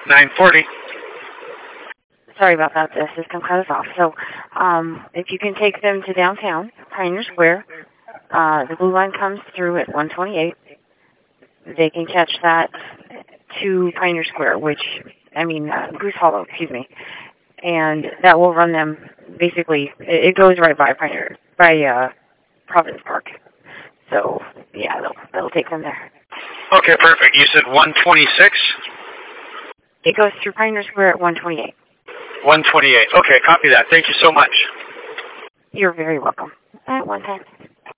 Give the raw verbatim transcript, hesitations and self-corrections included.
nine forty. Sorry about that. The system cut us off. So, um, if you can take them to downtown, Pioneer Square, uh, the blue line comes through at one twenty-eight. They can catch that to Pioneer Square, which, I mean, uh, Goose Hollow, excuse me. And that will run them, basically, it, it goes right by Pioneer, by uh, Providence Park. So, yeah, they'll, they'll take them there. Okay, perfect. You said one twenty-six? It goes through Pioneer Square at one twenty-eight. one twenty-eight. Okay, copy that. Thank you so much. You're very welcome. At one time.